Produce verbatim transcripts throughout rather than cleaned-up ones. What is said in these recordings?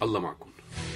الله معكم.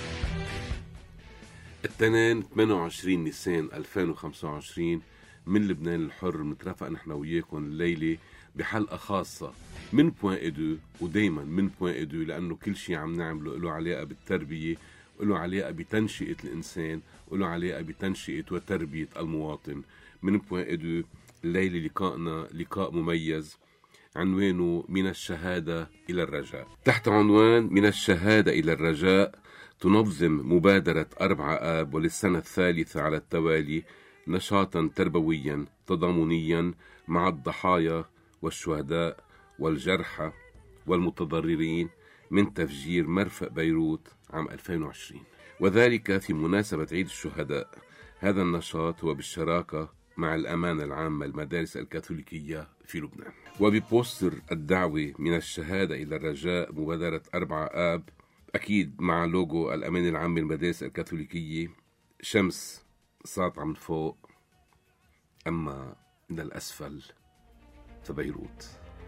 التنين ثمانية وعشرين نيسان ألفين وخمسة وعشرين من لبنان الحر مترافق نحن وياكم الليلة بحلقة خاصة من بوان إدو، ودايما من بوان إدو لأنه كل شيء عم نعمله له علاقة بالتربية وله علاقة بتنشئة الإنسان وله علاقة بتنشئة وتربية المواطن. من بوان إدو الليلة لقائنا لقاء مميز عنوانه من الشهادة إلى الرجاء. تحت عنوان من الشهادة إلى الرجاء تنظم مبادرة أربعة آب وللسنة الثالثة على التوالي نشاطا تربويا تضامنيا مع الضحايا والشهداء والجرحى والمتضررين من تفجير مرفأ بيروت عام ألفين وعشرين، وذلك في مناسبة عيد الشهداء. هذا النشاط هو بالشراكة مع الأمانة العامة المدارس الكاثوليكية في لبنان. وببوستر الدعوة من الشهادة إلى الرجاء مبادرة أربعة آب، أكيد مع لوجو الأمانة العامة المدارس الكاثوليكية، شمس ساطعة من فوق أما من الأسفل فبيروت.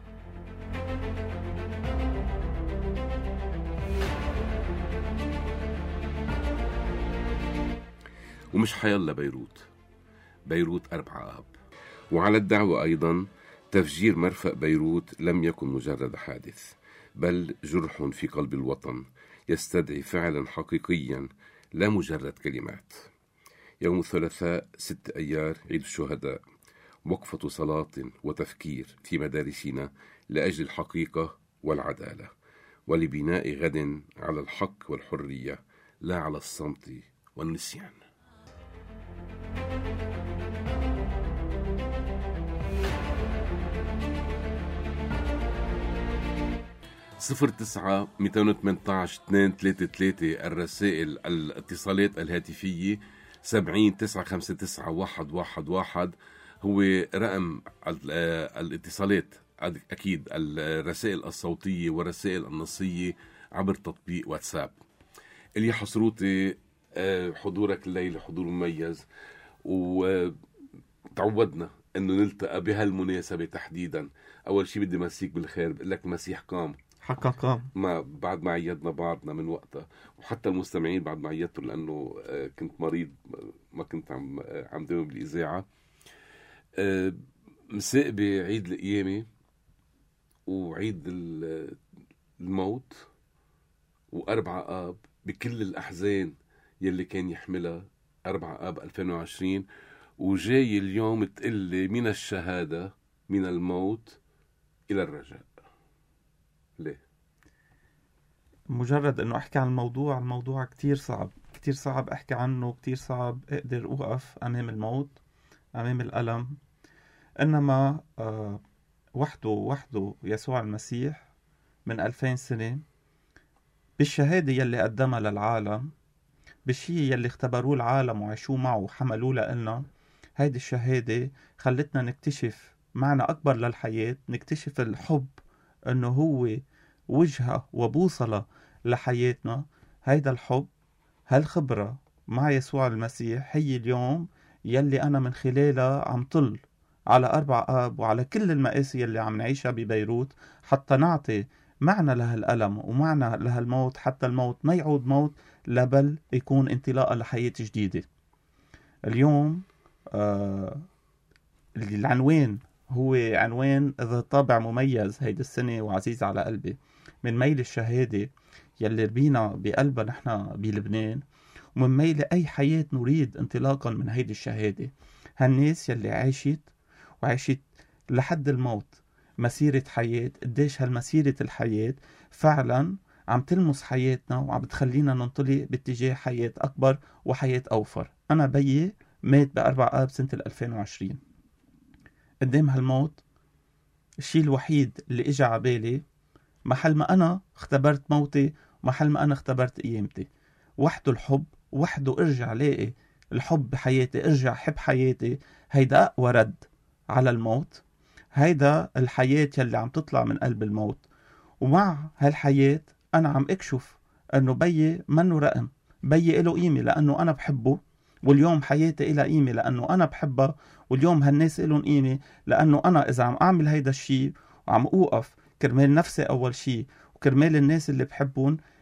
ومش حيلا بيروت، بيروت أربعة آب. وعلى الدعوة أيضا تفجير مرفأ بيروت لم يكن مجرد حادث، بل جرح في قلب الوطن يستدعي فعلا حقيقيا لا مجرد كلمات. يوم الثلاثاء ستة أيار عيد الشهداء، وقفة صلاة وتفكير في مدارسنا لأجل الحقيقة والعدالة ولبناء غد على الحق والحرية لا على الصمت والنسيان. صفر تسعة مئتين وثمانية عشر اثنين ثلاثة ثلاثة الرسائل الاتصالات الهاتفية سبعين تسعة خمسة تسعة واحد واحد واحد هو رقم الاتصالات. أكيد الرسائل الصوتية والرسائل النصية عبر تطبيق واتساب. اللي حصروتي حضورك الليلة حضور مميز، وتعودنا أنه نلتقى بهالمناسبة تحديدا. أول شيء بدي مسيك بالخير، بقول لك مسيح قام حقا قام. ما بعد ما عيدنا بعضنا من وقتها، وحتى المستمعين بعد ما عيدتوا لأنه كنت مريض ما كنت عم عم داوم بالإذاعة. مساء بعيد القيامة وعيد الموت وأربعة آب بكل الأحزان يلي كان يحملها أربعة آب ألفين وعشرين، وجاي اليوم تقلي من الشهادة من الموت إلى الرجاء. ليه؟ مجرد أنه أحكي عن الموضوع الموضوع كتير صعب، كتير صعب أحكي عنه، كتير صعب أقدر أوقف أمام الموت، أمام الألم. إنما آه وحده وحده يسوع المسيح من ألفين سنة بالشهادة يلي قدمها للعالم، بالشيء يلي اختبروه العالم وعيشوه معه وحملوه لنا، هيدي الشهادة خلتنا نكتشف معنى أكبر للحياة، نكتشف الحب أنه هو وجهة وبوصلة لحياتنا. هيدا الحب، هالخبرة مع يسوع المسيح هي اليوم يلي أنا من خلالها عم طل على أربع آب وعلى كل المآسي يلي عم نعيشها ببيروت، حتى نعطي معنى لهالألم ومعنى لهالموت، حتى الموت ما يعود موت لبل يكون انطلاقة لحياة جديدة. اليوم آه العنوان هو عنوان ذا طابع مميز هيدي السنة وعزيز على قلبي، من ميل الشهادة يلي ربينا بقلبها نحن بلبنان، ومن ميل أي حياة نريد انطلاقا من هيدي الشهادة. هالناس يلي عايشت وعايشت لحد الموت مسيرة حياة، قديش هالمسيرة الحياة فعلا عم تلمس حياتنا وعم بتخلينا ننطلق باتجاه حياة أكبر وحياة أوفر. أنا بيي مات بأربع آب سنة ألفين وعشرين. قدام هالموت الشيء الوحيد اللي اجى عبالي محل ما أنا اختبرت موتي، محل ما أنا اختبرت قيامتي، وحده الحب، وحده ارجع لاقي الحب بحياتي، ارجع حب حياتي. هيدا أقوى رد على الموت، هيدا الحياة يلي عم تطلع من قلب الموت. ومع هالحياة أنا عم اكشف أنه بيي منه رقم، بيي إله قيمة لأنه أنا بحبه، واليوم حياتي إلها قيمة لأنه أنا بحبها، واليوم هالناس إلهم قيمة لأنه أنا إذا عم أعمل هيدا الشيء وعم أوقف كرمال نفسي أول شيء وكرمال الناس اللي بحبهم،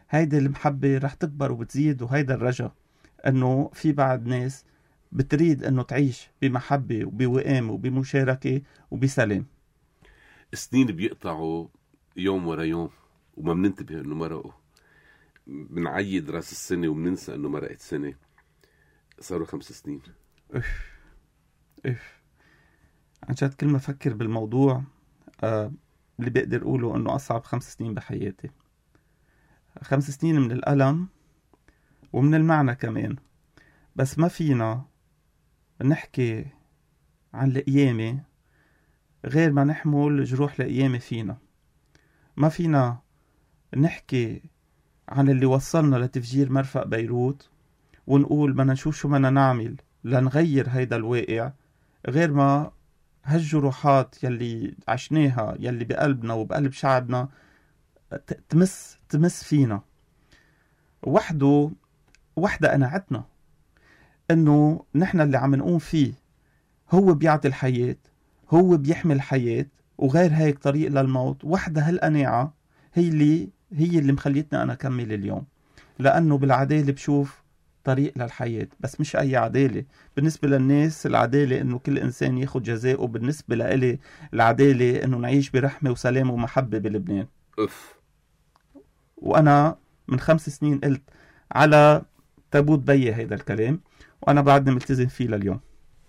هيدي المحبة رح تكبر وبتزيد، وهيدا الرجا انه في بعض ناس بتريد انه تعيش بمحبة وبوئام وبمشاركة وبسلام. سنين بيقطعوا يوم ورا يوم وما بننتبه انه مرقوا، بنعيد راس السنة وبننسى انه مرقت سنة. صاروا خمس سنين. اف اف عن جد كل ما افكر بالموضوع آه اللي بقدر اقوله انه اصعب خمس سنين بحياتي. خمس سنين من الألم ومن المعنى كمان، بس ما فينا نحكي عن القيامة غير ما نحمل جروح القيامة فينا. ما فينا نحكي عن اللي وصلنا لتفجير مرفأ بيروت ونقول بدنا نشوف شو بدنا نعمل لنغير هيدا الواقع غير ما هالجروحات يلي عشناها يلي بقلبنا وبقلب شعبنا تمس تمس فينا. وحده وحدة قناعتنا انه نحن اللي عم نقوم فيه هو بيعطي الحياة، هو بيحمي الحياة، وغير هيك طريق للموت. وحدة هالقناعة هي اللي هي اللي مخليتنا انا اكمل اليوم، لانه بالعدالة بشوف طريق للحياة. بس مش اي عدالة. بالنسبة للناس العدالة انه كل انسان ياخد جزاءه، بالنسبة لإلي العدالة انه نعيش برحمة وسلام ومحبة بلبنان. أف. وانا من خمس سنين قلت على تابوت بي هيدا الكلام، وانا بعدني ملتزم فيه لليوم.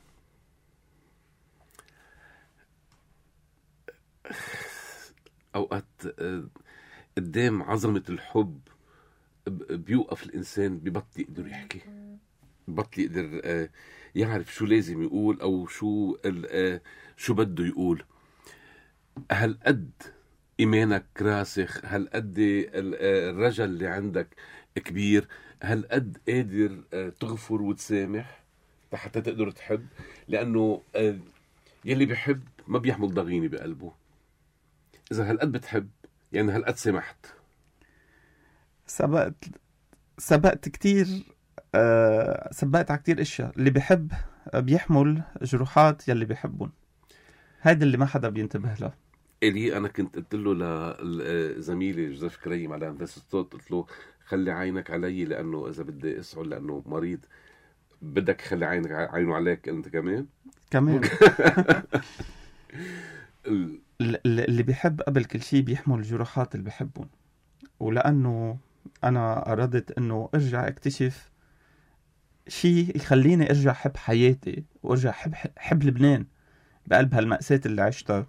اوقات قدام عظمة الحب بيوقف الانسان، ببطل يقدر يحكي، ببطل يقدر يعرف شو لازم يقول او شو شو بده يقول. هل قد ايمانك راسخ؟ هل قد الرجل اللي عندك كبير؟ هل قد قادر تغفر وتسامح حتى تقدر تحب؟ لانه يلي بيحب ما بيحمل ضغينة بقلبه. اذا هل قد بتحب يعني هل قد سمحت. سبقت سبقت كتير أه سبقت على كتير اشياء. اللي بيحب بيحمل جروحات يلي بيحبون. هيدا اللي ما حدا بينتبه له. إلي أنا كنت قلت له لزميلي جوزيف كريم على هندسة الصوت، قلت له خلي عينك علي لأنه إذا بدي أسعل لأنه مريض بدك خلي عينك عينه عليك أنت كمان كمان. اللي بيحب قبل كل شيء بيحمل الجروحات اللي بيحبون. ولأنه أنا أردت أنه أرجع أكتشف شيء يخليني أرجع حب حياتي وأرجع حب, حب لبنان بقلب هالمأساة اللي عشتها.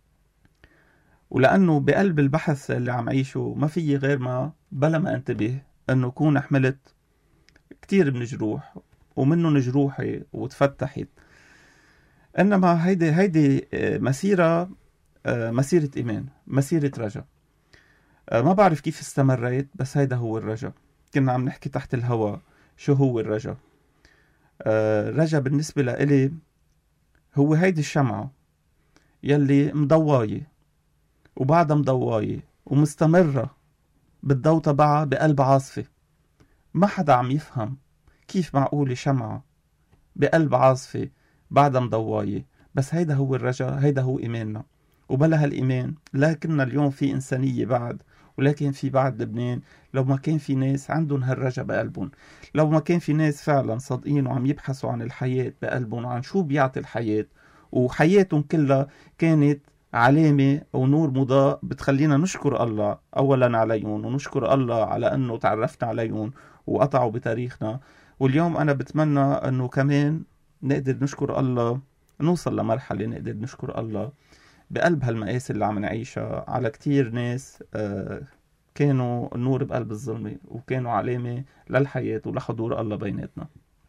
ولأنه بقلب البحث اللي عم عيشه ما في غير ما بلا ما انتبه أنه كون حملت كتير من جروح ومنه جروحي وتفتحت. إنما هيدي هيدي مسيرة مسيرة إيمان، مسيرة رجا. ما بعرف كيف استمريت، بس هيدا هو الرجا. كنا عم نحكي تحت الهوا شو هو الرجا. رجا بالنسبة لإلي هو هيدي الشمعة يلي مضواية وبعدها مضواية ومستمرة بالضوء تبعها بقلب عاصفة. ما حدا عم يفهم كيف معقولة شمعة بقلب عاصفة بعدها مضواية. بس هيدا هو الرجا، هيدا هو إيماننا. وبلا هالإيمان لكننا اليوم في إنسانية بعد، ولكن في بعد لبنان لو ما كان في ناس عندهم هالرجا بقلبهم، لو ما كان في ناس فعلا صادقين وعم يبحثوا عن الحياة بقلبهم وعن شو بيعطي الحياة، وحياتهم كلها كانت علامة أو نور مضاء بتخلينا نشكر الله أولا عليهم، ونشكر الله على أنه تعرفنا عليهم وقطعوا بتاريخنا. واليوم أنا بتمنى أنه كمان نقدر نشكر الله، نوصل لمرحلة نقدر نشكر الله بقلب هالمقاس اللي عم نعيشها على كتير ناس كانوا النور بقلب الظلمة وكانوا علامة للحياة ولحضور الله بيناتنا.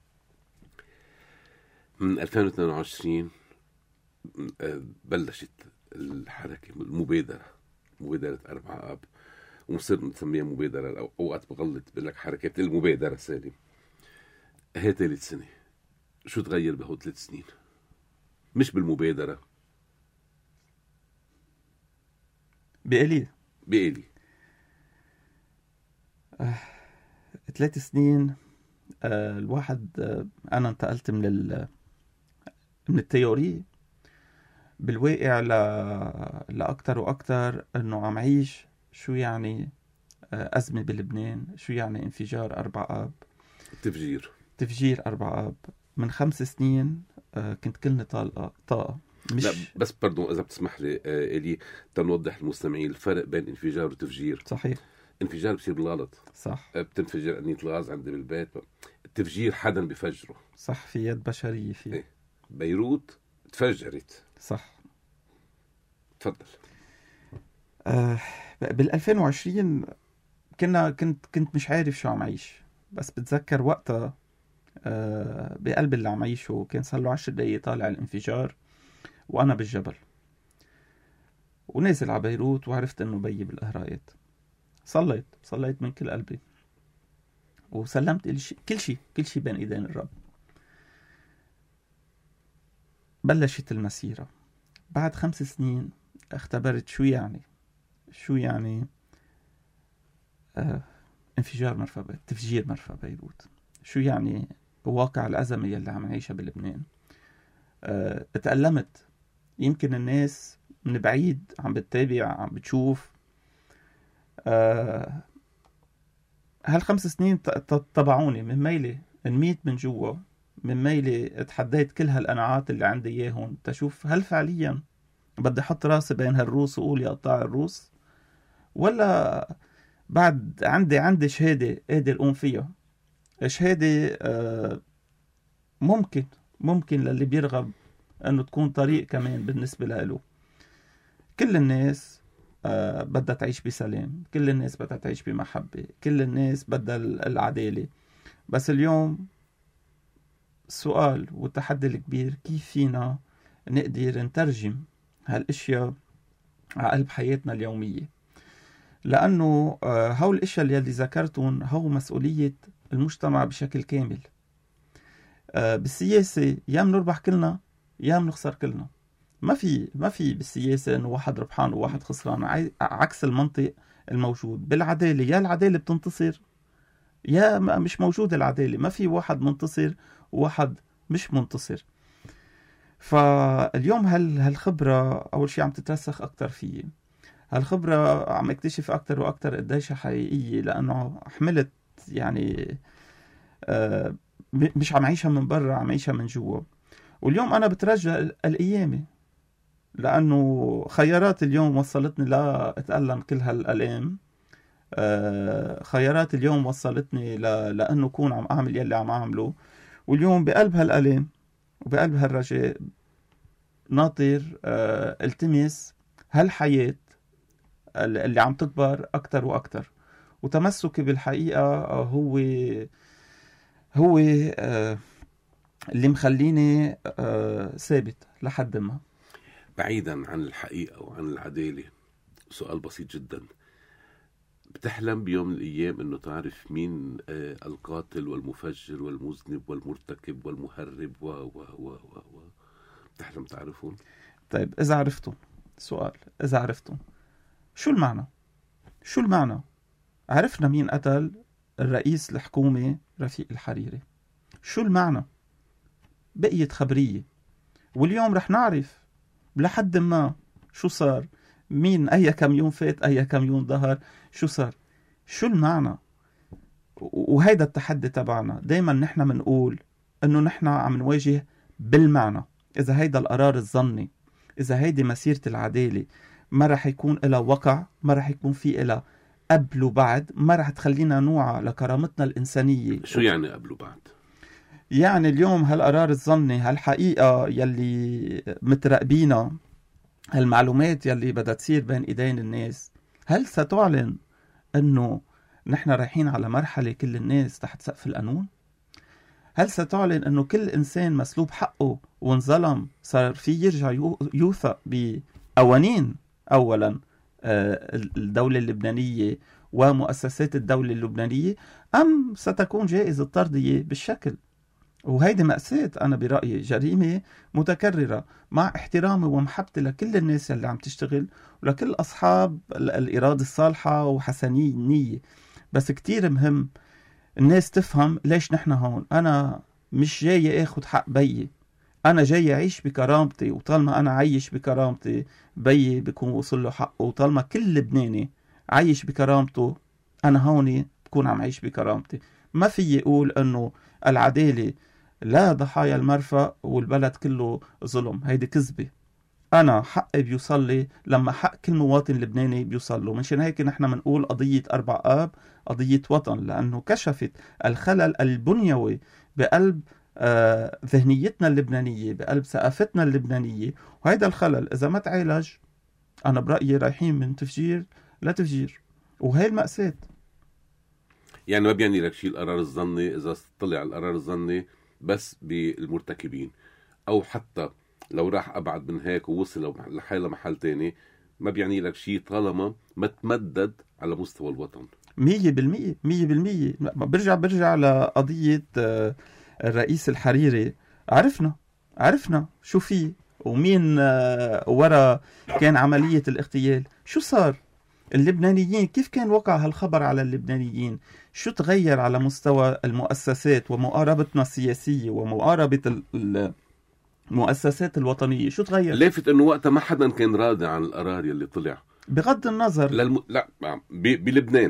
من ألفين واثنين وعشرين بلشت الحركة المبادرة، مبادرة أربعة آب، ومصير نسميها مبادرة. أوقات بغلط بقول لك حركة المبادرة. سالم، هي ثالث سنة. شو تغير بهو ثلاث سنين؟ مش بالمبادرة، بقلي بقلي آه، ثلاث سنين. آه، الواحد آه، أنا انتقلت من ال من التيوري بالواقع ل... لأكتر وأكتر إنه عم عيش شو يعني أزمة بلبنان. شو يعني انفجار أربع آب؟ تفجير تفجير أربع آب. من خمس سنين كنت كلنا طالقة طاقة. مش لا بس برضو إذا بتسمح لي إلي تنوضح المستمعين الفرق بين انفجار وتفجير. صحيح. انفجار بصير بالغلط، صح، بتنفجر أنية الغاز عندي بالبيت. التفجير حدا بفجره، صح، في يد بشرية فيه. إيه؟ بيروت تفجرت. صح. تفضل. آه بال ألفين وعشرين كنا كنت كنت مش عارف شو عم عيش، بس بتذكر وقتها آه بقلب اللي عم عيشه كان صار له عشر دقايق طالع الانفجار وأنا بالجبل، ونازل على بيروت، وعرفت إنه بيي بالقهرايات. صليت صليت من كل قلبي، وسلمت كل شيء كل شيء كل شيء بين إيدين الرب. بلشت المسيرة. بعد خمس سنين اختبرت شو يعني شو يعني آه انفجار مرفأ بيروت، تفجير مرفأ بيروت. شو يعني واقع الأزمة يلي عم نعيشها بلبنان. آه اتألمت. يمكن الناس من بعيد عم بتتابع، عم بتشوف. آه هالخمس سنين طبعوني من ميلي، انميت من جوا، من ميلي اتحديت كل هالقناعات اللي عندي اياهم تشوف هل فعليا بدي احط راسي بين هالروس واقول يا قطاع الروس، ولا بعد عندي عندي شهادة قادر اقوم فيها. شهادة آه ممكن ممكن للي بيرغب انه تكون طريق كمان بالنسبة له. كل الناس آه بدها تعيش بسلام، كل الناس بدها تعيش بمحبة، كل الناس بدها العدالة. بس اليوم السؤال والتحدي الكبير كيف فينا نقدر نترجم هالاشياء على قلب حياتنا اليومية، لأنه آه هول الاشياء اللي ذكرتهم هو مسؤولية المجتمع بشكل كامل. آه بالسياسة يا منربح كلنا يا منخسر كلنا. ما في ما في بالسياسة انه واحد ربحان وواحد خسران، عكس المنطق الموجود. بالعدالة يا العدالة بتنتصر يا مش موجود العدالة، ما في واحد منتصر وواحد مش منتصر. فاليوم هال هالخبرة أول شيء عم تترسخ أكتر فيي. هالخبرة عم اكتشف أكتر وأكتر قديشها حقيقية، لأنه حملت يعني آه مش عم عيشها من برا، عم عيشها من جوا. واليوم أنا بترجى القيامة، لأنه خيارات اليوم وصلتني لا أتألم كل هالألام. آه خيارات اليوم وصلتني ل... لأنه كون عم أعمل يلي عم أعمله. واليوم بقلب هالألام وبقلب هالرجاء ناطر آه التمس هالحياة اللي عم تكبر أكتر وأكتر. وتمسكي بالحقيقة هو هو آه اللي مخليني آه ثابت لحد ما. بعيدا عن الحقيقة وعن العدالة، سؤال بسيط جدا: بتحلم بيوم من الأيام أنه تعرف مين آه القاتل والمفجر والمذنب والمرتكب والمهرب و و و و و بتحلم تعرفون؟ طيب إذا عرفتوا، سؤال، إذا عرفتوا شو المعنى؟ شو المعنى؟ عرفنا مين قتل الرئيس الحكومة رفيق الحريري، شو المعنى؟ بقيت خبرية. واليوم رح نعرف لحد ما شو صار، مين أي كم يوم فات، أي كم يوم ظهر، شو صار، شو المعنى. وهيدا التحدي تبعنا. دايما نحن منقول انه نحن عم نواجه بالمعنى. اذا هيدا القرار الظني، اذا هيدي مسيرة العدالة ما رح يكون إلها وقع، ما رح يكون في إلها قبل وبعد، ما رح تخلينا نوعى لكرامتنا الإنسانية. شو يعني قبل وبعد؟ يعني اليوم هالقرار الظني، هالحقيقة يلي متراقبينا، هالمعلومات يلي بدها تصير بين ايدين الناس، هل ستعلن انه نحن رايحين على مرحلة كل الناس تحت سقف القانون؟ هل ستعلن انه كل انسان مسلوب حقه وانظلم صار فيه يرجع يوثق بقوانين اولا الدولة اللبنانية ومؤسسات الدولة اللبنانية، ام ستكون جائزة الطردية بالشكل؟ وهيدي مأساة. أنا برأيي جريمة متكررة، مع احترامي ومحبتي لكل الناس اللي عم تشتغل ولكل أصحاب الإرادة الصالحة وحسنية النية. بس كتير مهم الناس تفهم ليش نحن هون. أنا مش جاي أخذ حق بيي، أنا جاي أعيش بكرامتي، وطالما أنا عايش بكرامتي بيي بيكون وصل له حقه. وطالما كل لبناني عايش بكرامته أنا هون بكون عم عيش بكرامتي. ما في يقول أنه العدالة لا ضحايا المرفأ والبلد كله ظلم، هيدي كذبة. أنا حقي بيوصل لي لما حق كل مواطن لبناني بيوصل له. منشان هيك نحن منقول قضية أربع آب قضية وطن، لأنه كشفت الخلل البنيوي بقلب آه ذهنيتنا اللبنانية، بقلب ثقافتنا اللبنانية. وهيدا الخلل إذا ما تعالج أنا برأيي رايحين من تفجير لا تفجير، وهي المأساة. يعني ما بيعني لك شيء القرار الظني إذا طلع القرار الظني بس بالمرتكبين، أو حتى لو راح أبعد من هيك ووصل لحالة محل تاني، ما بيعني لك شيء طالما ما تمدد على مستوى الوطن. مية بالمية مية بالمية. برجع برجع لقضية الرئيس الحريري. عرفنا عرفنا شو فيه ومين ورا كان عملية الاغتيال. شو صار؟ اللبنانيين كيف كان وقع هالخبر على اللبنانيين؟ شو تغير على مستوى المؤسسات ومقاربتنا السياسية ومقاربة المؤسسات الوطنية؟ شو تغير؟ لافت انه وقتها ما حدا كان راضي عن القرار يلي طلع، بغض النظر للم... لا ب... بلبنان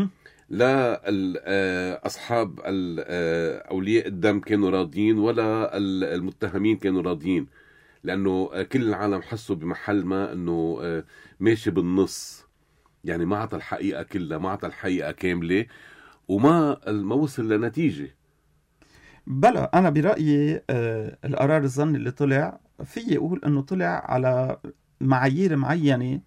لا أصحاب أولياء الدم كانوا راضيين ولا المتهمين كانوا راضيين، لأنه كل العالم حسوا بمحل ما أنه ماشي بالنص، يعني ما عطى الحقيقة كلها، ما عطى الحقيقة كاملة، وما ما وصل لنتيجة. بلا أنا برأيي القرار الظني اللي طلع فيه يقول أنه طلع على معايير معينة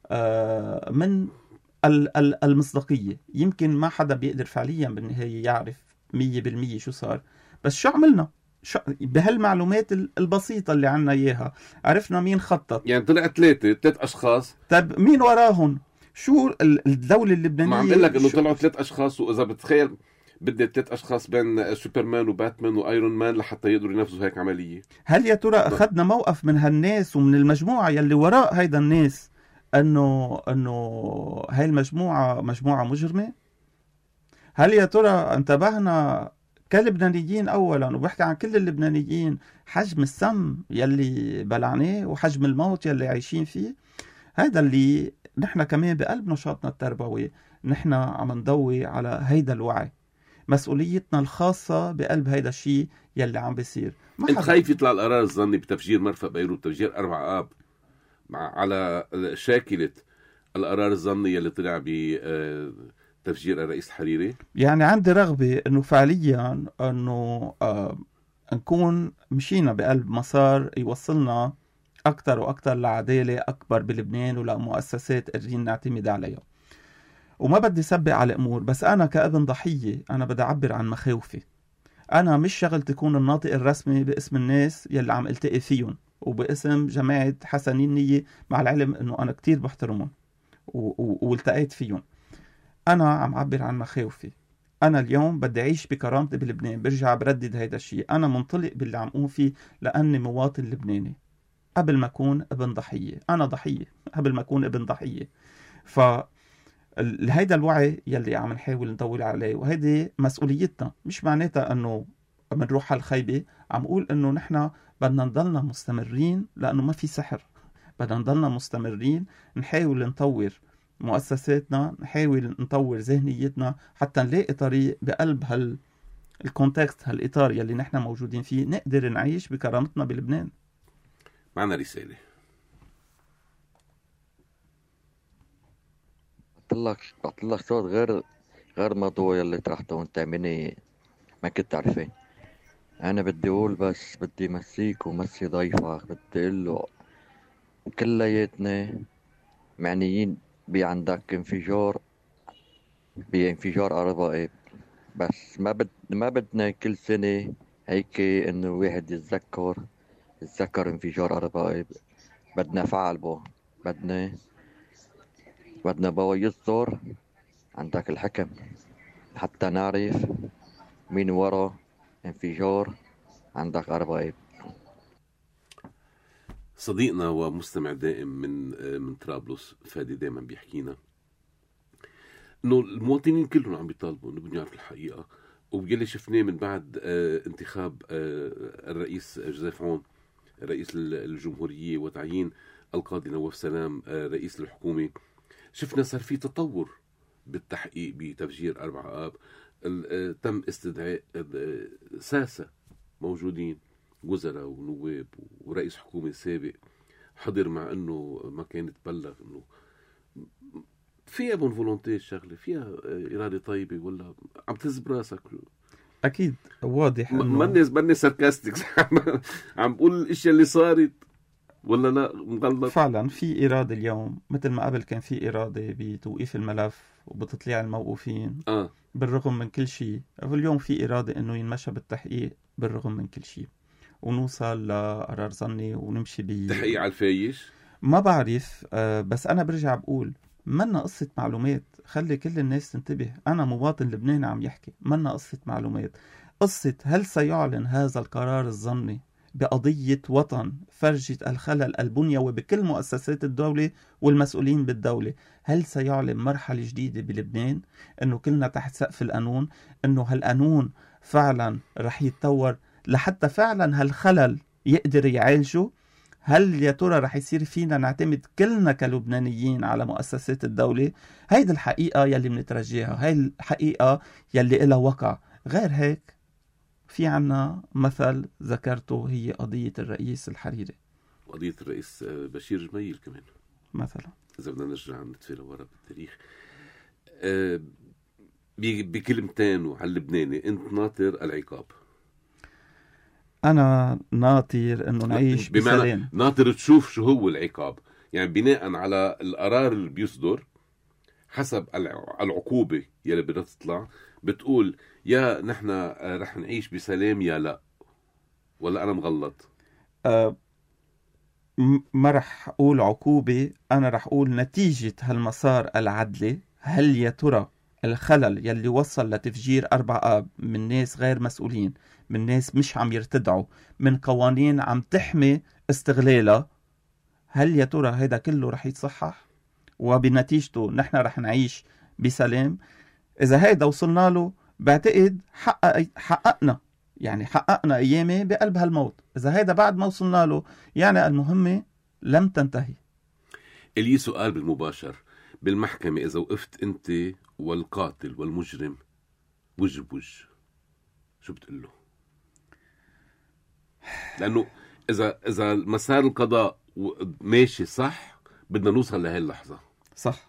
من المصداقية. يمكن ما حدا بيقدر فعليا بالنهاية يعرف مية بالمية شو صار، بس شو عملنا شو بهالمعلومات البسيطة اللي عنا إياها؟ عرفنا مين خطط، يعني طلع ثلاثة ثلاث أشخاص. طيب مين وراهم؟ شو الدولة اللبنانية؟ ما عم بقول لك إنه طلعوا ثلاث أشخاص، وإذا بتخيل بدي ثلاث أشخاص بين سوبرمان وباتمان وآيرون مان لحتى يقدروا ينفذوا هيك عملية. هل يا ترى أخذنا موقف من هالناس ومن المجموعة يلي وراء هيدا الناس انه انه هاي المجموعه مجموعه مجرمه؟ هل يا ترى انتبهنا كلبنانيين اولا، وبحكي عن كل اللبنانيين، حجم السم يلي بلعناه وحجم الموت يلي عايشين فيه؟ هذا اللي نحن كمان بقلب نشاطنا التربوي نحن عم نضوي على هيدا الوعي، مسؤوليتنا الخاصه بقلب هيدا الشيء يلي عم بيصير. انت خايف يطلع القرار الظني بتفجير مرفأ بيروت، تفجير أربع آب، على شاكلة القرار الظني اللي طلع بتفجير الرئيس الحريري؟ يعني عندي رغبة انه فعليا انه آه نكون مشينا بقلب مسار يوصلنا اكثر واكثر لعدالة اكبر بلبنان ولمؤسسات قادرين نعتمد عليها. وما بدي سبق على الامور، بس انا كابن ضحية انا بدي اعبر عن مخاوفي. انا مش شغل تكون الناطق الرسمي باسم الناس يلي عم التقي فيهم وباسم جماعة حسنين نية، مع العلم انه انا كتير بحترمهم والتقيت فيهم. انا عم عبر عن مخاوفي. انا اليوم بدي اعيش بكرامتي بلبنان، برجع بردد هيدا الشيء. انا منطلق باللي عم اقوم فيه لاني مواطن لبناني قبل ما اكون ابن ضحية. انا ضحية قبل ما اكون ابن ضحية. ف هيدا الوعي يلي عم نحاول نطول عليه، وهيدي مسؤوليتنا. مش معناتها انه بنروح على الخيبة، عم اقول انه نحن بدنا نضلنا مستمرين، لانه ما في سحر. بدنا نضلنا مستمرين نحاول نطور مؤسساتنا، نحاول نطور ذهنيتنا حتى نلاقي طريق بقلب هال الكونتكست، هالإطار يلي نحن موجودين فيه، نقدر نعيش بكرامتنا بلبنان. معنا رسالة. بطلك بطلك صوت غير غير الموضوع يلي طرحته وانت مني ما كنت تعرفين. انا بدي اقول بس بدي مسيك ومسي ضيفك، بدي اقول له كلياتنا معنيين بعندك انفجار بانفجار أربعة، بس ما بد ما بدنا كل سنة هيك انه واحد يتذكر يتذكر انفجار أربعة. بدنا فعل بو بدنا بدنا بو يصدر عندك الحكم حتى نعرف مين ورا انفجار عندك أربعة. صديقنا ومستمع دائم من من طرابلس فادي دائما بيحكينا انه المواطنين كلهم عم بيطالبوا انه بدهم يعرفوا الحقيقه، وبيلي شفناه من بعد انتخاب الرئيس جوزيف عون رئيس الجمهوريه وتعيين القاضي نواف سلام رئيس الحكومه. شفنا صار في تطور بالتحقيق بتفجير أربعة آب تم استدعاء ساسة موجودين، وزراء ونواب ورئيس حكومة سابق حضر، مع انه ما كان يتبلغ انه فيها بون فولونتي الشغله، فيها اراده طيبه، ولا عم تهز براسك؟ اكيد واضح انه ماني ماني ساركاستيك عم بقول الاشياء اللي صارت، ولا لا مغلط؟ فعلا في اراده اليوم، مثل ما قبل كان في اراده بتوقيف الملف وبتطليع الموقوفين اه بالرغم من كل شيء. اليوم في اراده انه ينمشى بالتحقيق بالرغم من كل شيء، ونوصل لقرار ظني ونمشي ب تحقيق على الفايش. ما بعرف. آه بس انا برجع بقول منا قصة معلومات، خلي كل الناس تنتبه. انا مواطن لبناني عم يحكي، منا قصة معلومات، قصة هل سيعلن هذا القرار الظني بقضية وطن فرجت الخلل البنيوي بكل مؤسسات الدولة والمسؤولين بالدولة، هل سيعلن مرحلة جديدة بلبنان، انه كلنا تحت سقف القانون، انه هالقانون فعلا رح يتطور لحتى فعلا هالخلل يقدر يعالجه؟ هل يا ترى رح يصير فينا نعتمد كلنا كلبنانيين على مؤسسات الدولة؟ هيدي الحقيقة يلي بنترجيها، هاي الحقيقة يلي إلها وقع. غير هيك في عنا مثل ذكرته، هي قضية الرئيس الحريري، قضية الرئيس بشير جميل كمان مثلا. إذا بدنا نرجع نتفي لورا بالتاريخ. أه بكلمتين وعلى اللبناني، أنت ناطر العقاب؟ أنا ناطر إنه نعيش بسلام. ناطر تشوف شو هو العقاب، يعني بناء على القرار اللي بيصدر حسب العقوبة يلي بدها تطلع، بتقول يا نحن رح نعيش بسلام يا لا، ولا أنا مغلط؟ أه ما رح أقول عقوبة، أنا رح أقول نتيجة هالمسار العدلي. هل يا ترى الخلل يلي وصل لتفجير أربع آب من ناس غير مسؤولين، من ناس مش عم يرتدعوا، من قوانين عم تحمي استغلالها، هل يا ترى هيدا كله رح يتصحح وبنتيجته نحن رح نعيش بسلام؟ إذا هيدا وصلنا له بعتقد حقق حققنا يعني حققنا أيامي بقلب هالموت. إذا هيدا بعد ما وصلنا له يعني المهمة لم تنتهي. اللي سؤال بالمباشر بالمحكمة، إذا وقفت أنت والقاتل والمجرم وجه بوجه، شو بتقول له؟ لأنه إذا إذا مسار القضاء ماشي صح بدنا نوصل لهي اللحظة. صح.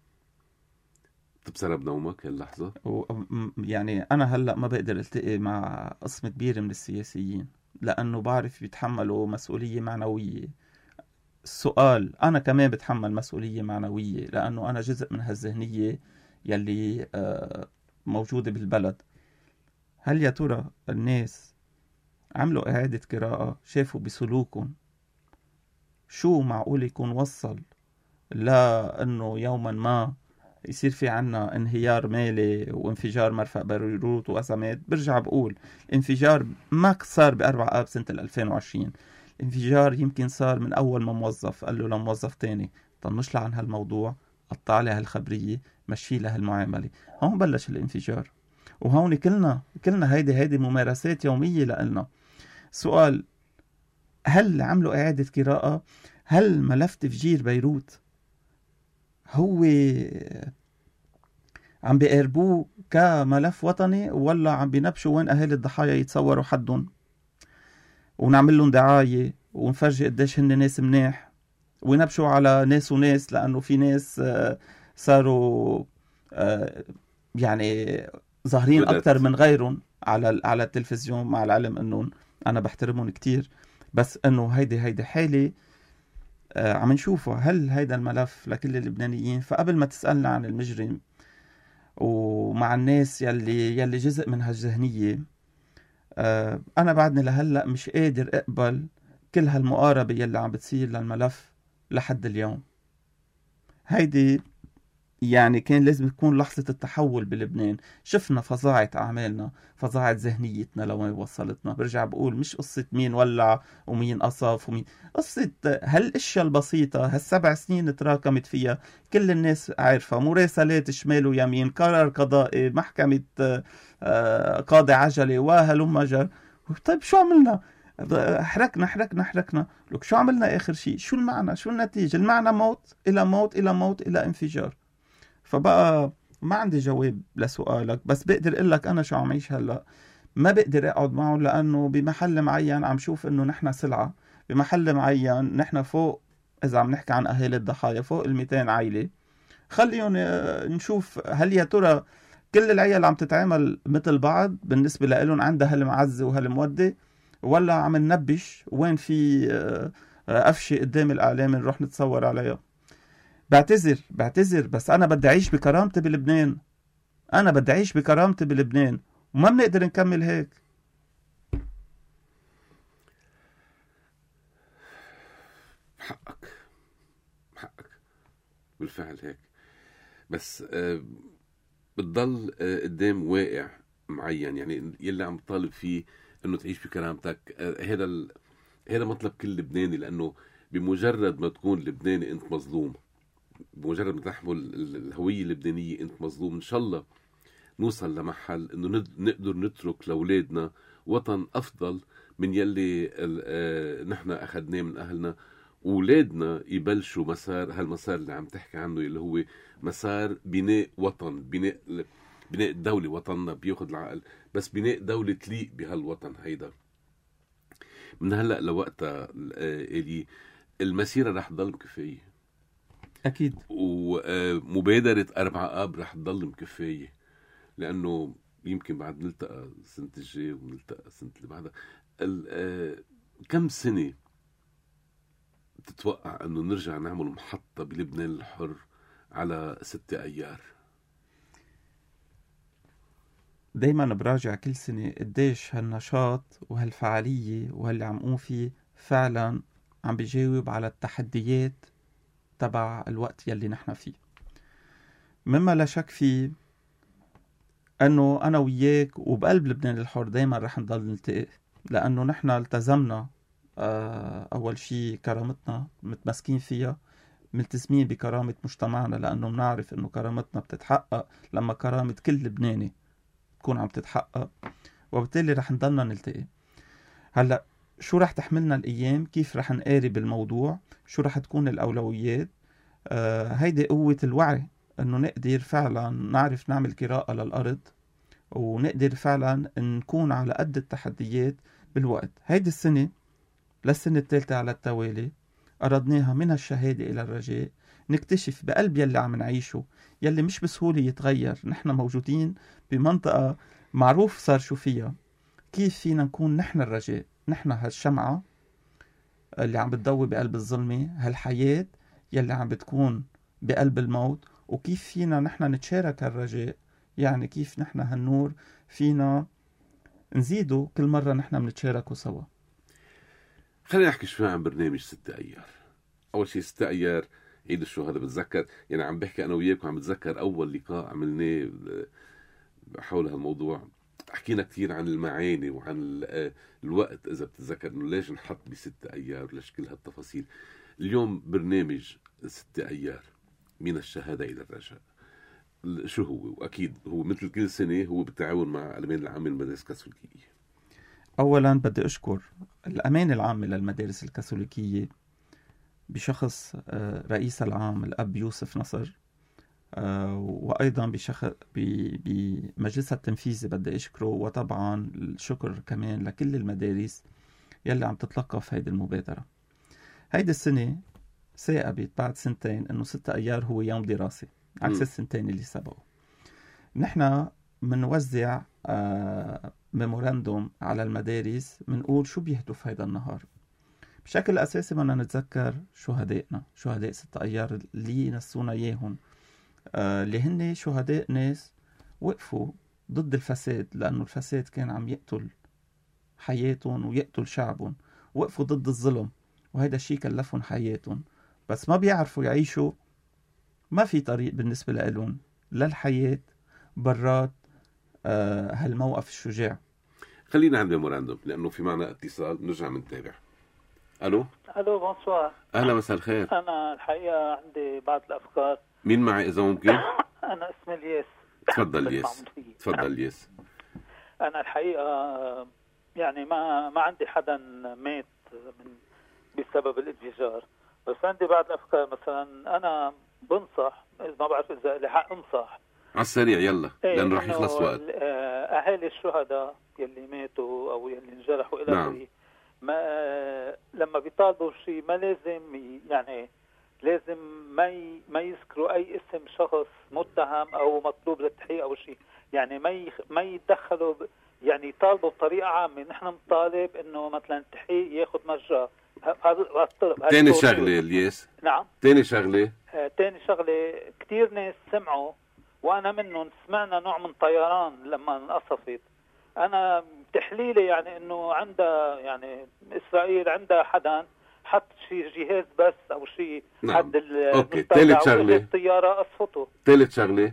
تبصر بنومك هاي اللحظة؟ و... يعني أنا هلأ ما بقدر التقي مع قسم كبير من السياسيين لأنه بعرف بيتحملوا مسؤولية معنوية. السؤال أنا كمان بتحمل مسؤولية معنوية لأنه أنا جزء من هالذهنية يلي موجودة بالبلد. هل يا ترى الناس عملوا إعادة قراءة، شافوا بسلوكهم شو معقول يكون وصل لأنه يوما ما يصير في عنا انهيار مالي وانفجار مرفأ بيروت وأزمات؟ برجع بقول انفجار ما صار بأربع آب سنة ألفين وعشرين، انفجار يمكن صار من أول ما موظف قال له لموظف تاني طنش له عن هالموضوع، قطع له هالخبرية، مشي له هالمعاملة. هون بلش الانفجار، وهون كلنا كلنا هيدي هيدي ممارسات يومية لنا. سؤال، هل عملوا إعادة قراءة؟ هل ملف تفجير بيروت هو عم بيقربوه كملف وطني، ولا عم بينبشوا وين أهالي الضحايا يتصوروا حدهم ونعمل لهم دعاية ونفرجي قديش هن ناس منيح، ونبشوا على ناس وناس لأنه في ناس صاروا يعني ظاهرين أكتر من غيرهم على على التلفزيون، مع العلم أنه أنا بحترمهم كتير، بس أنه هيدي هيدي حالة عم نشوفها. هل هيدا الملف لكل اللبنانيين؟ فقبل ما تسألنا عن المجرم ومع الناس يلي يلي جزء من هالذهنية، أنا بعدني لهلأ مش قادر أقبل كل هالمقاربة يلي عم بتصير للملف لحد اليوم. هيدي يعني كان لازم تكون لحظة التحول بلبنان. شفنا فظاعة أعمالنا، فظاعة ذهنيتنا لوين وصلتنا. برجع بقول مش قصة مين ولع ومين قصف ومين، قصة هالاشياء البسيطة هالسبع سنين تراكمت فيها كل الناس عارفة، مراسلات شمال ويمين، قرار قضائي، محكمة قاضي عجلة وهلم جر. طيب شو عملنا؟ حركنا حركنا حركنا لك شو عملنا آخر شيء؟ شو المعنى؟ شو النتيجة؟ المعنى موت إلى موت إلى موت إلى انفجار. فبقى ما عندي جواب لسؤالك، بس بقدر اقول لك انا شو عم عيش هلا. ما بقدر اقعد معه لانه بمحل معين عم شوف انه نحن سلعة، بمحل معين نحن فوق، اذا عم نحكي عن اهالي الضحايا فوق ال مئتين عائلة. خليهم آه، نشوف هل يا ترى كل العيال عم تتعامل مثل بعض بالنسبة لهم، عندها هالمعزة وهالمودة، ولا عم ننبش وين في آه، آه، قفشة قدام الإعلام نروح نتصور عليها. بعتذر بعتذر بس أنا بدي أعيش بكرامتي بلبنان. أنا بدي أعيش بكرامتي بلبنان، وما بنقدر نكمل هيك. حقك حقك بالفعل هيك، بس آه بتضل آه قدام واقع معين، يعني يلي عم تطالب فيه انه تعيش بكرامتك. آه هذا ال... هذا مطلب كل لبناني، لانه بمجرد ما تكون لبناني انت مظلوم، بمجرد ما تحمل الهوية اللبنانية انت مظلوم. ان شاء الله نوصل لمحل انه نقدر نترك لاولادنا وطن افضل من يلي آه نحن اخذناه من اهلنا، واولادنا يبلشوا مسار هالمسار اللي عم تحكي عنه، اللي هو مسار بناء وطن، بناء بناء دولة. وطننا بياخد العقل، بس بناء دولة تليق بهالوطن هيدا. من هلا لوقتها اللي المسيرة رح تضل كفاية أكيد، ومبادرة أربعة آب رح تضل مكفاية، لأنه يمكن بعد نلتقى سنة الجاي ونلتقى السنة اللي بعدها. كم سنة تتوقع أنه نرجع نعمل محطة بلبنان الحر على ستة أيار؟ دايما براجع كل سنة قديش هالنشاط وهالفعالية وهاللي عم قوم فيه فعلا عم بيجاوب على التحديات تبع الوقت يلي نحن فيه. مما لا شك فيه أنه أنا وياك وبقلب لبنان الحر دايما رح نضل نلتقي، لأنه نحن التزمنا أول شي كرامتنا متمسكين فيها، ملتزمين بكرامة مجتمعنا، لأنه منعرف أنه كرامتنا بتتحقق لما كرامة كل لبناني تكون عم تتحقق، وبالتالي رح نضلنا نلتقي. هلأ شو رح تحملنا الأيام، كيف رح نقارب الموضوع، شو رح تكون الأولويات، آه هيدي قوة الوعي، أنه نقدر فعلا نعرف نعمل قراءة للأرض، ونقدر فعلا نكون على قد التحديات بالوقت. هيدي السنة للسنة الثالثة على التوالي أردناها من الشهادة إلى الرجاء، نكتشف بقلب يلي عم نعيشه، يلي مش بسهولة يتغير. نحن موجودين بمنطقة معروف صار شو فيها، كيف فينا نكون نحن الرجاء، نحن هالشمعة اللي عم بتضوي بقلب الظلمة، هالحياة يلي عم بتكون بقلب الموت، وكيف فينا نحن نتشارك هالرجاء، يعني كيف نحن هالنور فينا نزيده كل مرة نحن بنتشاركه سوا. خلينا نحكي شوي عن برنامج ستة أيار. أول شيء ستة أيار عيد الشهداء، بتذكر يعني عم بحكي أنا وياك وعم بتذكر أول لقاء عملناه حول هالموضوع، حكينا كتير عن المعاني وعن الوقت، إذا بتتذكر إنه ليش نحط بستة أيار وليش كل هالتفاصيل. اليوم برنامج ستة أيار من الشهادة إلى الرجاء شو هو؟ وأكيد هو مثل كل سنة هو بالتعاون مع الأمين العام للمدارس الكاثوليكية. أولا بدي أشكر الأمين العام للمدارس الكاثوليكية بشخص رئيس العام الأب يوسف نصر، وأيضا بشخص بمجلس التنفيذي بدي أشكره، وطبعا الشكر كمان لكل المدارس يلي عم تتلقى في هيدي المبادرة. هيدي السنة ثاقبت بعد سنتين إنه ستة أيار هو يوم دراسي عكس السنتين اللي سبقوا. نحن منوزع آه ميموراندوم على المدارس، منقول شو بيهدف هيدا النهار. بشكل أساسي بدنا نتذكر شهدائنا، شهداء ستة أيار اللي نسونا إياهم، آه اللي هن شهداء ناس وقفوا ضد الفساد، لأنه الفساد كان عم يقتل حياتهم ويقتل شعبهم، وقفوا ضد الظلم، وهذا الشيء كلفهم حياتهم، بس ما بيعرفوا يعيشوا. ما في طريق بالنسبة لهم للحياة برات آه هالموقف الشجاع. خلينا عند ميموراندوم لأنه في معنا اتصال، بنرجع منتابع. ألو ألو بونسوار. أهلا مساء الخير. أنا الحقيقة عندي بعض الأفكار. مين معي إذا ممكن؟ أنا اسمي الياس. تفضل الياس. تفضل الياس. أنا الحقيقة يعني ما ما عندي حدا مات من بسبب الانفجار، بس عندي بعض الأفكار. مثلا أنا بنصح، ما بعرف إذا لي حق أنصح، على السريع يلا إيه لأنه راح إنه يخلص وقت. ال- آه، أهالي الشهداء يلي ماتوا أو يلي انجرحوا إلى نعم. آخره، ما آه، لما بيطالبوا شيء ما لازم ي- يعني لازم ما ي- ما يذكروا أي اسم شخص متهم أو مطلوب للتحقيق أو شيء، يعني ما يخ- ما يتدخلوا ب- يعني يطالبوا بطريقة عامة. نحن نطالب إنه مثلا التحقيق ياخذ مجرى. ه- هذا هذا الطلب. هذا تاني التوصيل. شغلة الياس، نعم. تاني شغلة آه، تاني شغلة، كتير ناس سمعوا وأنا منهم سمعنا نوع من طيران لما انقصفت. أنا تحليلي يعني إنه عندها يعني إسرائيل عندها حدا حط شي جهاز بس أو شي نعم. حد أوكي. تالت شغلة. الطيارة قصفته. ثالث شغلة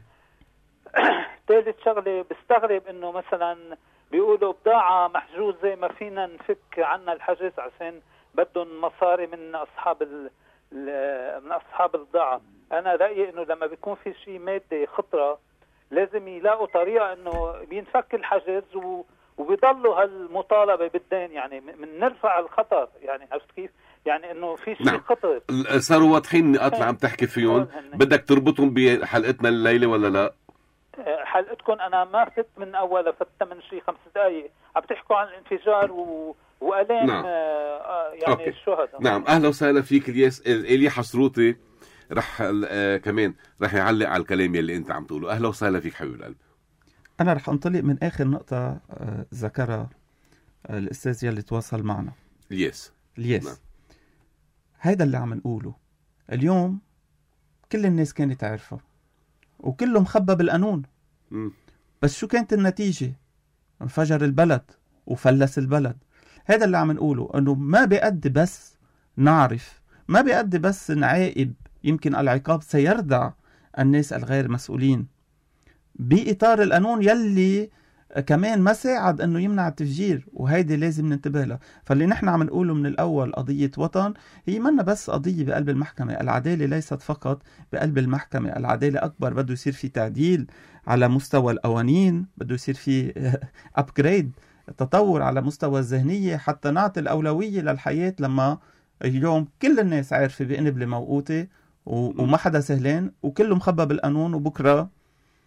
ثالث شغلة بستغرب إنه مثلا بيقولوا بضاعة محجوزة ما فينا نفك عنا الحجز عشان بدهم مصاري من أصحاب ال ال- من أصحاب البضاعة. أنا رأيي إنه لما بيكون في شيء مادة خطرة لازم يلاقوا طريقة إنه بينفك الحجز و وبيضلوا هالمطالبة بالدين، يعني من نرفع الخطر. يعني عرفت كيف؟ يعني إنه في شيء نعم. خطر. ال- صاروا واضحين النقاط اللي عم تحكي فيهم. هون هن. بدك تربطهم بحلقتنا الليلة ولا لا؟ حلقتكم انا ما فت من اول فت من شي خمس دقائق عم تحكوا عن الانفجار و... والام. نعم. آه يعني أوكي. الشهداء. نعم اهلا وسهلا فيك الياس. إلي حسروتي رح آه كمان رح يعلق على الكلام يلي انت عم تقوله. اهلا وسهلا فيك حبيب القلب. أنا رح أنطلق من آخر نقطة آه، ذكرها آه، الأستاذ يلي تواصل معنا الياس. الياس. نعم. هيدا اللي عم نقوله اليوم. كل الناس كانت عارفة وكله مخبى بالقانون، مم. بس شو كانت النتيجة؟ انفجر البلد وفلس البلد. هذا اللي عم نقوله، انه ما بيقد بس نعرف، ما بيقد بس نعاقب، يمكن العقاب سيردع الناس الغير مسؤولين بإطار القانون يلي كمان ما ساعد انه يمنع التفجير، وهيدي لازم ننتبه لها. فاللي نحن عم نقوله من الاول قضية وطن هي منا بس قضية بقلب المحكمة. العدالة ليست فقط بقلب المحكمة، العدالة اكبر. بده يصير في تعديل على مستوى القوانين، بده يصير في ابجريد، تطور على مستوى الذهنية حتى نعطي الأولوية للحياة. لما اليوم كل الناس عارفة بقنبلة موقوتة وما حدا سهلان وكله مخبى بالقانون، وبكرة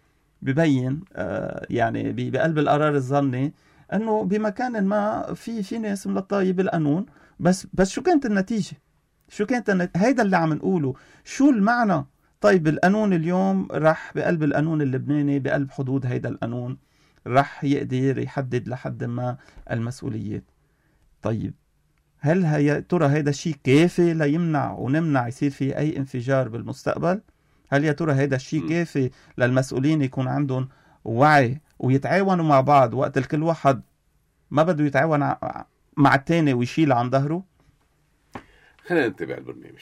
ببين آه يعني بقلب القرار الظني انه بمكان ما في في ناس ملطاية بالقانون. بس بس شو كانت النتيجة؟ شو كانت النت... هيدا اللي عم نقوله. شو المعنى؟ طيب القانون اليوم رح بقلب القانون اللبناني، بقلب حدود هيدا القانون رح يقدر يحدد لحد ما المسؤوليات. طيب هل هي ترى هيدا الشيء كافي ليمنع ونمنع يصير في اي انفجار بالمستقبل؟ هل يا ترى هيدا الشيء كافي للمسؤولين يكون عندهم وعي ويتعاونوا مع بعض وقت الكل واحد ما بده يتعاون مع التاني ويشيل عن ظهره؟ خلينا نتابع البرنامج.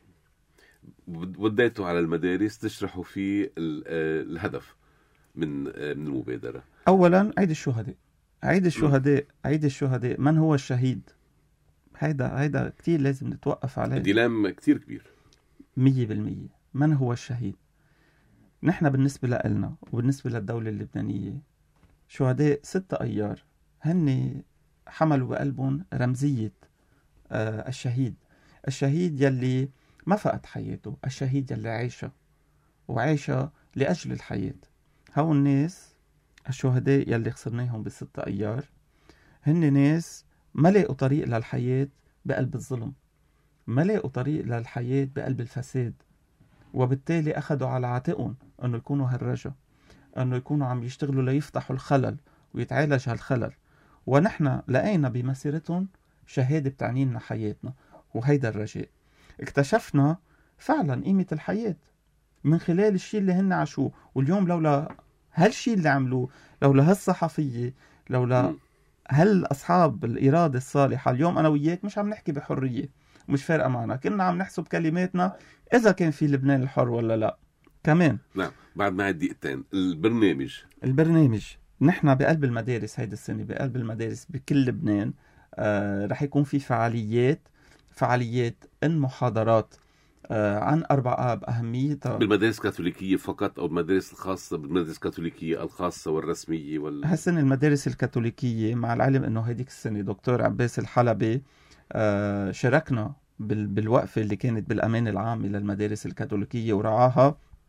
وديتوا على المدارس تشرحوا فيه الهدف من من المبادرة. أولا عيد الشهداء. عيد الشهداء عيد الشهداء من هو الشهيد؟ هيدا هيدا كتير لازم نتوقف عليه. ديلام كتير كبير. مية بالمية. من هو الشهيد؟ نحن بالنسبة لنا وبالنسبة للدولة اللبنانية شهداء ستة أيار هن حملوا بقلبهم رمزية آه الشهيد. الشهيد يلي ما فقد حياته، الشهيد يلي عايشة وعايشة لأجل الحياة. هاو الناس الشهداء يلي خسرناهم بالستة أيار هن ناس ما لقوا طريق للحياة بقلب الظلم، ما لقوا طريق للحياة بقلب الفساد، وبالتالي أخذوا على عاتقهم أنه يكونوا هالرجا، أنه يكونوا عم يشتغلوا ليفتحوا الخلل ويتعالج هالخلل. ونحن لقينا بمسيرتهم شهادة بتعني لنا حياتنا، وهيدا الرجاء. اكتشفنا فعلا قيمة الحياة من خلال الشيء اللي هن عاشوه. واليوم لولا هالشيء اللي عملوه، لولا هالصحفية، لولا هل أصحاب الإرادة الصالحة، اليوم أنا وياك مش عم نحكي بحرية، مش فارقة معنا، كنا عم نحسب كلماتنا إذا كان في لبنان الحر ولا لا. كمان نعم بعد ما دقيقتين البرنامج البرنامج نحن بقلب المدارس هيدا السنة، بقلب المدارس بكل لبنان آه رح يكون في فعاليات فعاليات إن محاضرات آه عن أربع آب أهميتها بالمدارس الكاثوليكية فقط أو بالمدارس الخاصة، بالمدارس الكاثوليكية الخاصة والرسمية ولا؟ هالسنة المدارس الكاثوليكية، مع العلم إنه هيديك السنة دكتور عباس الحلبي آه شاركنا بال بالوقفة اللي كانت بالأمانة العامة للمدارس الكاثوليكية ورعاها،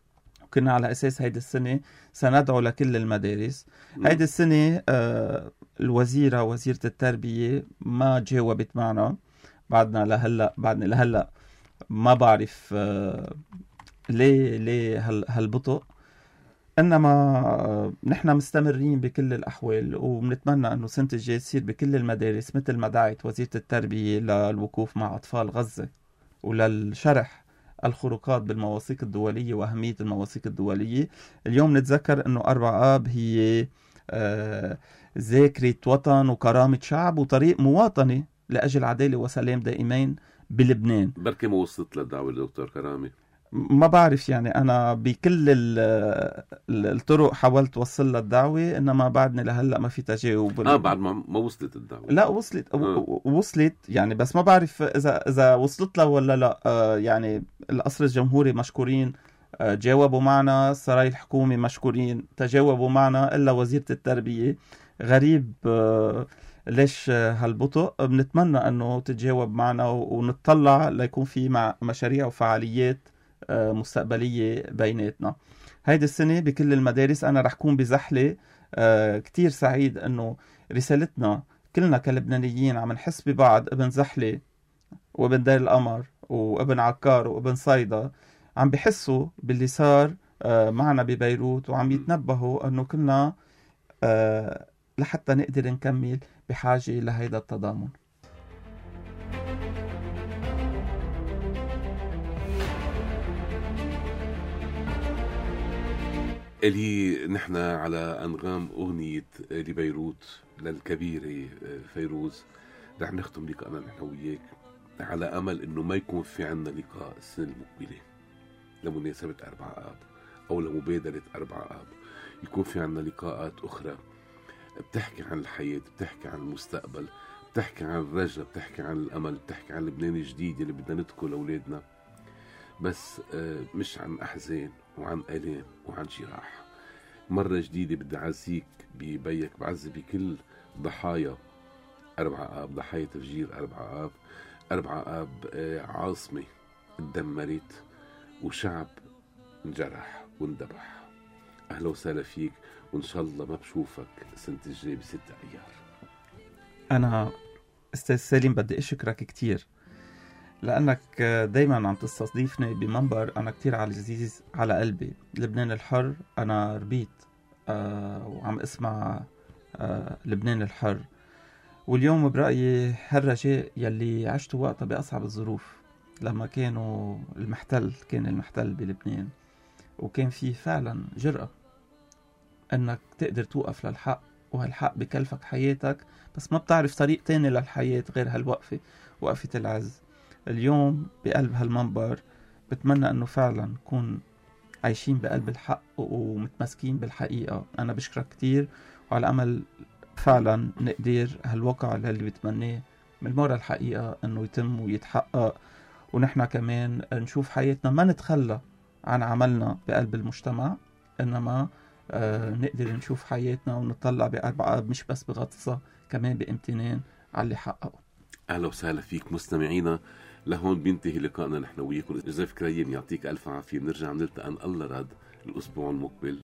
كنا على أساس هيدي السنة سندعو لكل المدارس. هيدي السنة آه الوزيرة وزيرة التربية ما جاوبت معنا بعدنا لهلأ بعدنا لهلأ ما بعرف آه ليه ليه هال هالبطء. إنما آه نحن مستمرين بكل الأحوال وبنتمنى أنه سنة الجاي تصير بكل المدارس مثل ما دعت وزيرة التربية للوقوف مع أطفال غزة وللشرح الخروقات بالمواثيق الدولية وأهمية المواثيق الدولية. اليوم نتذكر أنه أربعة آب هي آه ذاكرة وطن وكرامة شعب وطريق مواطنة لأجل عدالة وسلام دائمين بلبنان. بركي ما وصلت للدعوة دكتور كرامي؟ ما بعرف يعني أنا بكل الطرق حاولت وصل للدعوة إنما بعدني لهلأ ما في تجاوب. آه بعد ما ما وصلت الدعوة؟ لا وصلت آه. وصلت يعني بس ما بعرف إذا إذا وصلت له ولا لا. آه يعني القصر الجمهوري مشكورين آه جاوبوا معنا، السراي الحكومي مشكورين تجاوبوا معنا، إلا وزيرة التربية غريب آه ليش هالبطء. بنتمنى أنه تتجاوب معنا ونطلع ليكون في مع مشاريع وفعاليات مستقبلية بيناتنا. هيدي السنة بكل المدارس أنا رح كون بزحلة. آه كتير سعيد أنه رسالتنا كلنا كلبنانيين عم نحس ببعض، ابن زحلة وابن دير القمر وابن عكار وابن صيدا عم بحسوا باللي صار آه معنا ببيروت وعم يتنبهوا أنه كلنا آه لحتى نقدر نكمل بحاجة لهيدا التضامن. اللي نحن على أنغام أغنية لبيروت للكبيرة فيروز رح نختم لقاءنا نحن وياك على أمل إنه ما يكون في عنا لقاء السنة المقبلة لمناسبة أربعة آب أو لمبادرة أربعة آب، يكون في عنا لقاءات أخرى بتحكي عن الحياة، بتحكي عن المستقبل، بتحكي عن الرجاء، بتحكي عن الأمل، بتحكي عن لبنان الجديد اللي بدنا ندخل لأولادنا، بس مش عن أحزان وعن آلام وعن جراح. مرة جديدة بدي أعزيك ببيك، بعزي بكل ضحايا أربعة آب، ضحايا تفجير أربعة آب. أربعة آب عاصمة اتدمرت وشعب انجرح واندبح. أهلا وسهلا فيك، وإن شاء الله ما بشوفك السنة الجاي بستة أيار. أنا أستاذ سالم بدي أشكرك كتير لأنك دايما عم تستضيفني بمنبر أنا كتير عزيز على قلبي. لبنان الحر أنا ربيت آه وعم أسمع آه لبنان الحر، واليوم برأيي هالرجاء يلي عشته وقتها بأصعب الظروف لما كانوا المحتل كان المحتل بلبنان وكان فيه فعلا جرأة أنك تقدر توقف للحق، وهالحق بكلفك حياتك بس ما بتعرف طريق تاني للحياة غير هالوقفة، وقفة العز. اليوم بقلب هالمنبر بتمنى أنه فعلا نكون عايشين بقلب الحق ومتمسكين بالحقيقة. أنا بشكرك كتير وعلى أمل فعلا نقدر هالواقع اللي بتمناه من مرة الحقيقة أنه يتم ويتحقق، ونحن كمان نشوف حياتنا ما نتخلى عن عملنا بقلب المجتمع، إنما آه نقدر نشوف حياتنا ونطلع بأربعة مش بس بغطسة كمان بامتنان على اللي حققه. أهلا وسهلا فيك مستمعينا، لهون بينتهي لقائنا نحن وياكم. جوزيف كريم يعطيك ألف عافية، بنرجع نلتقى إن الله راد الأسبوع المقبل